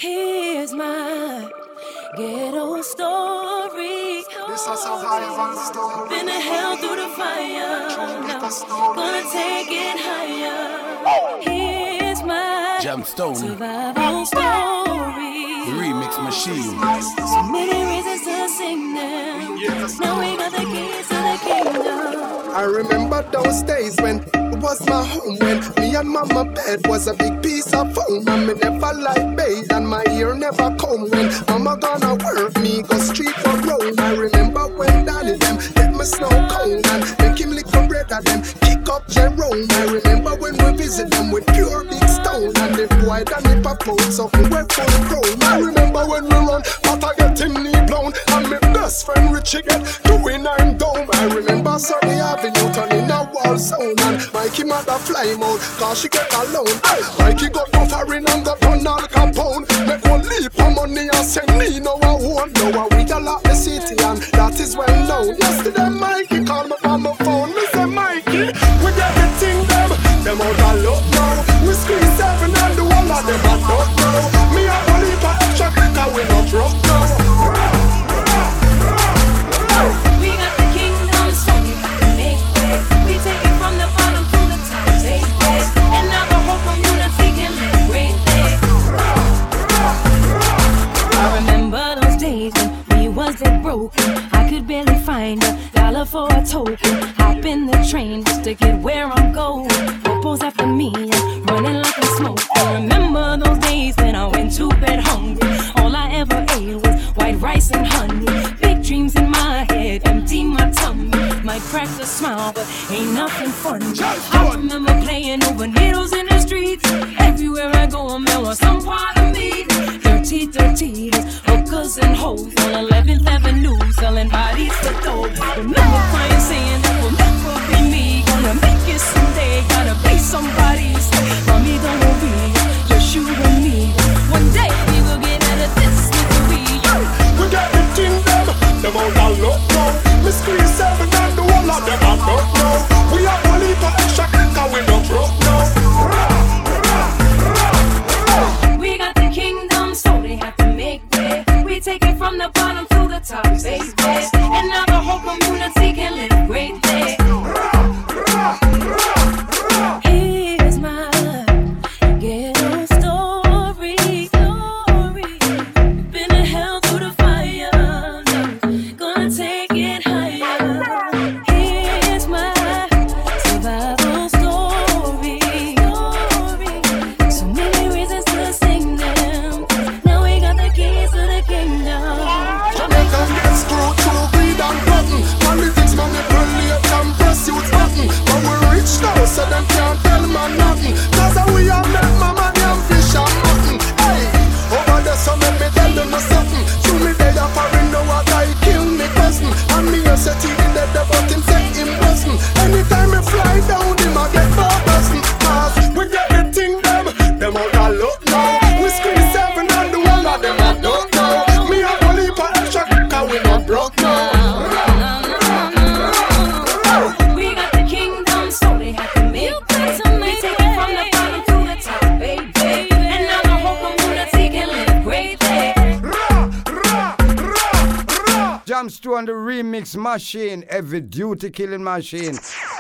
Here's my ghetto story. This is so high on the story. Been to hell through the fire. Now, gonna take it higher. Here's my Gemstone survival story. The remix machine. So many reasons to sing them. Now we got the keys to the kingdom. I remember those days when it was my home, when me and mama bed was a big piece of foam, and me never like bathe and my ear never comb. When mama gonna work, me go street for roam. I remember when Danny them get me snow cone and make him lick the bread of them, kick up Jerome. I remember when we visit them with pure big stone, and the boy Danny pop out something we're full grown. I remember when we run, but I get him knee blown, and my best friend Richie get doing I'm dome. I remember Sunny Avenue turning a wall sound, and Mikey mother fly mode, cause she get alone. Mikey got no foreign and got on all compound. Make one leap of money and send me no I won't. Now we a lot the city and that is well known. Yesterday Mikey called me on my phone. Me say Mikey, we get the thing them out a lot now. We squeeze 7 and the one of them a not now. Me a one leap of extra cause we not rock now. We got the kingdom, so we got to make way. We take it from the bottom to the top, take it. And now the whole community can live great day. I remember those days when we was dead broken. I could barely find $1 for a token. Hop in the train just to get where I'm going. Popo's after me, I'm running like I'm smoking. Remember those days when I went to bed hungry. All I ever ate was white rice and honey. Big dreams in my head, empty my tummy. Might crack a smile, but ain't nothing funny. I remember playing over needles in the streets. Everywhere I go, I'm there on some part of me. Dirty, hookers and hoes on 11th Avenue, selling bodies for dope. Remember crying, saying that will never be me. Gonna make it someday, gotta be somebody's. Mommy, don't worry, just you and me. One day we will get out of this misery. We got the thing them out a lot now. Me squeeze 7 and the whole of them a not now. We are one leap of extra cause we not broke now. We got the kingdom, so they have to make way. We take it from the bottom to the top, baby. And now the whole community can live great day. Here's my ghetto story. Been to hell through the fire, gonna take it higher. Here's my survival story. So many reasons to sing them. Now we got the keys to the kingdom. Jamaican get screwed through greed and cotton. Politics manipulate and pursuit button. But we rich now, so them can't tell man nothing. Cause we all make mama damn fish and mutton. Hey, over there so let me tell them something. Through me dead a foreign know what I kill me cousin. And me a set he dead but him set him buzzing. Anytime me fly down him I get more buzzing. Cause we get the thing them out a lot now. We squeeze 7 and the one of them I don't know. Me a one leap of extra cause we not broke now. We got the kingdom, so they have to make way. We take it from the bottom to the top, baby. And now the whole community can live great day. Gemstone the remix machine, heavy duty killing machine.